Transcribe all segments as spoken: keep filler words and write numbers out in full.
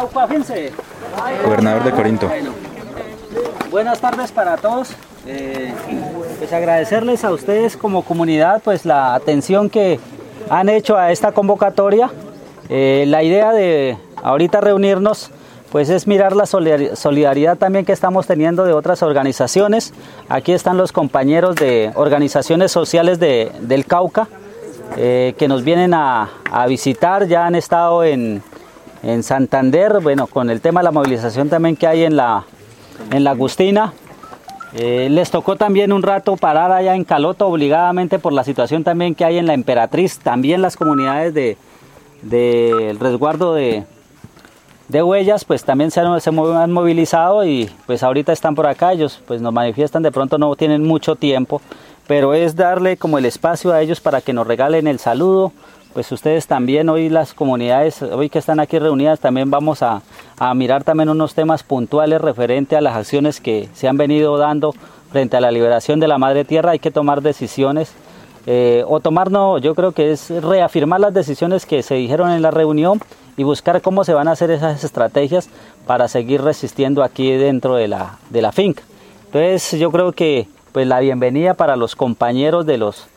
Cauca, fíjense. Gobernador de Corinto. Bueno, buenas tardes para todos. Eh, pues agradecerles a ustedes como comunidad pues la atención que han hecho a esta convocatoria. Eh, la idea de ahorita reunirnos pues es mirar la solidaridad también que estamos teniendo de otras organizaciones. Aquí están los compañeros de organizaciones sociales de, del Cauca eh, que nos vienen a, a visitar. Ya han estado en, en Santander, bueno, con el tema de la movilización también que hay en la, en la Agustina. Eh, les tocó también un rato parar allá en Caloto obligadamente por la situación también que hay en la Emperatriz. También las comunidades de, de el resguardo de, de huellas pues también se han, se han movilizado y pues ahorita están por acá. Ellos pues nos manifiestan, de pronto no tienen mucho tiempo, pero es darle como el espacio a ellos para que nos regalen el saludo. Pues ustedes también, hoy las comunidades, hoy que están aquí reunidas, también vamos a, a mirar también unos temas puntuales referente a las acciones que se han venido dando frente a la liberación de la Madre Tierra. Hay que tomar decisiones, eh, o tomar no, yo creo que es reafirmar las decisiones que se dijeron en la reunión y buscar cómo se van a hacer esas estrategias para seguir resistiendo aquí dentro de la, de la finca. Entonces yo creo que pues la bienvenida para los compañeros de los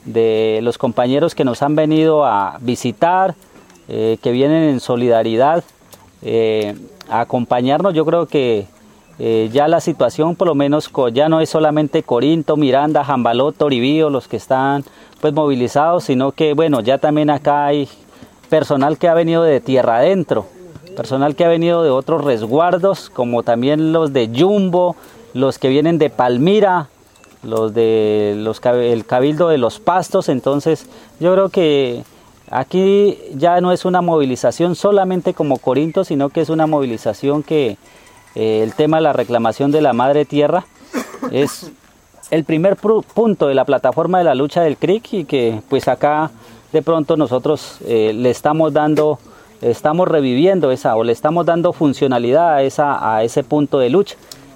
de los compañeros que nos han venido a visitar, eh, que vienen en solidaridad eh, a acompañarnos. Yo creo que eh, ya la situación por lo menos ya no es solamente Corinto, Miranda, Jambaló, Toribío los que están pues movilizados, sino que bueno, ya también acá hay personal que ha venido de tierra adentro, personal que ha venido de otros resguardos, como también los de Jumbo, los que vienen de Palmira, los de los el Cabildo de los Pastos. Entonces yo creo que aquí ya no es una movilización solamente como Corinto, sino que es una movilización que eh, el tema de la reclamación de la Madre Tierra es el primer punto de la plataforma de la lucha del C R I C, y que pues acá de pronto nosotros eh, le estamos dando, estamos reviviendo esa, o le estamos dando funcionalidad a, esa, a ese punto de lucha.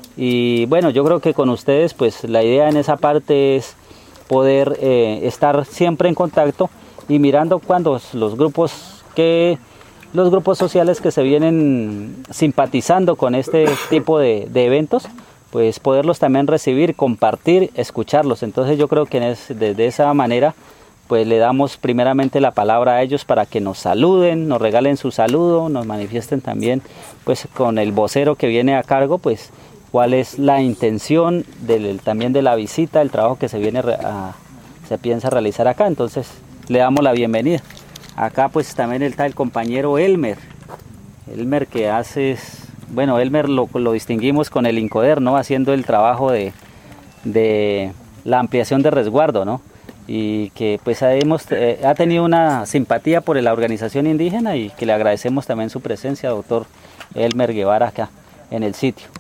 Y bueno, yo creo que con ustedes pues la idea en esa parte es poder eh, estar siempre en contacto y mirando cuando los grupos que los grupos sociales que se vienen simpatizando con este tipo de, de eventos, pues poderlos también recibir, compartir, escucharlos. Entonces yo creo que es, de, de esa manera pues le damos primeramente la palabra a ellos para que nos saluden, nos regalen su saludo, nos manifiesten también pues con el vocero que viene a cargo pues cuál es la intención del, también de la visita, el trabajo que se viene a, se piensa realizar acá. Entonces le damos la bienvenida. Acá pues también está el compañero Elmer, Elmer que hace, bueno, Elmer lo, lo distinguimos con el INCODER, ¿no? Haciendo el trabajo de, de la ampliación de resguardo, ¿no? Y que pues hemos, eh, ha tenido una simpatía por la organización indígena y que le agradecemos también su presencia, doctor Elmer Guevara, acá en el sitio.